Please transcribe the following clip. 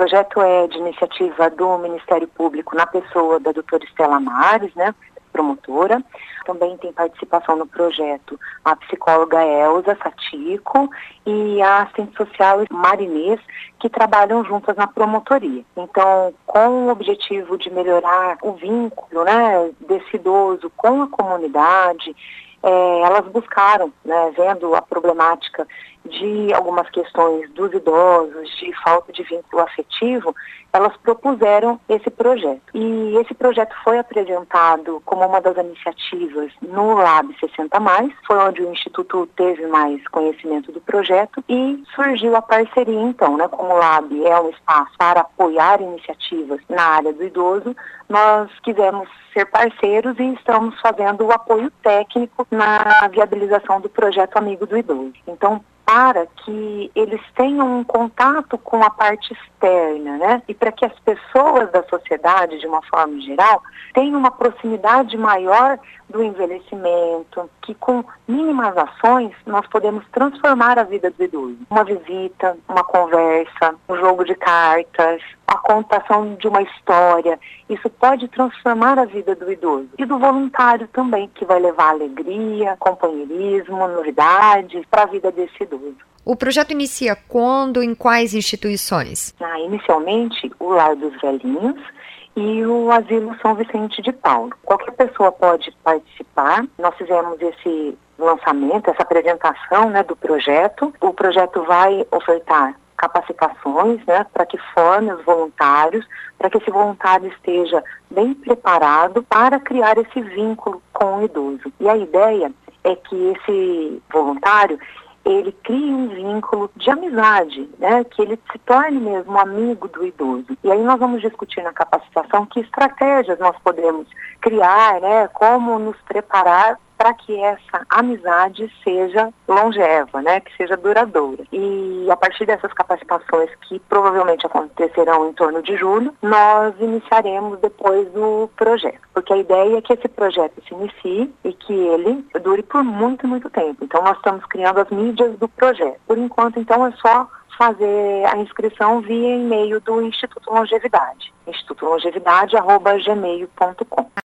projeto é de iniciativa do Ministério Público na pessoa da doutora Estela Mares, né, promotora. Também tem participação no projeto a psicóloga Elza Satico e a assistente social Marinês, que trabalham juntas na promotoria. Então, com o objetivo de melhorar o vínculo, né, desse idoso com a comunidade, elas buscaram, né, vendo a problemática de algumas questões dos idosos, de falta de vínculo afetivo, elas propuseram esse projeto. E esse projeto foi apresentado como uma das iniciativas no Lab 60+, foi onde o Instituto teve mais conhecimento do projeto e surgiu a parceria então, né, como o Lab é um espaço para apoiar iniciativas na área do idoso, nós quisemos ser parceiros e estamos fazendo o apoio técnico na viabilização do projeto Amigo do Idoso. Então, para que eles tenham um contato com a parte externa, né? E para que as pessoas da sociedade, de uma forma geral, tenham uma proximidade maior do envelhecimento, que com mínimas ações nós podemos transformar a vida do idoso. Uma visita, uma conversa, um jogo de cartas, a contação de uma história, isso pode transformar a vida do idoso. E do voluntário também, que vai levar alegria, companheirismo, novidades para a vida desse idoso. O projeto inicia quando, em quais instituições? Inicialmente, o Lar dos Velhinhos e o Asilo São Vicente de Paulo. Qualquer pessoa pode participar. Nós fizemos esse lançamento, essa apresentação, né, do projeto. O projeto vai ofertar capacitações, né, para que forme os voluntários, para que esse voluntário esteja bem preparado para criar esse vínculo com o idoso. E a ideia é que esse voluntário ele cria um vínculo de amizade, né, que ele se torne mesmo amigo do idoso. E aí nós vamos discutir na capacitação que estratégias nós podemos criar, né, como nos preparar para que essa amizade seja longeva, né, que seja duradoura. E a partir dessas capacitações, que provavelmente acontecerão em torno de julho, nós iniciaremos depois o projeto. Porque a ideia é que esse projeto se inicie e que ele dure por muito, muito tempo. Então nós estamos criando as mídias do projeto. Por enquanto, então, é só fazer a inscrição via e-mail do Instituto Longevidade, institutolongevidade@gmail.com.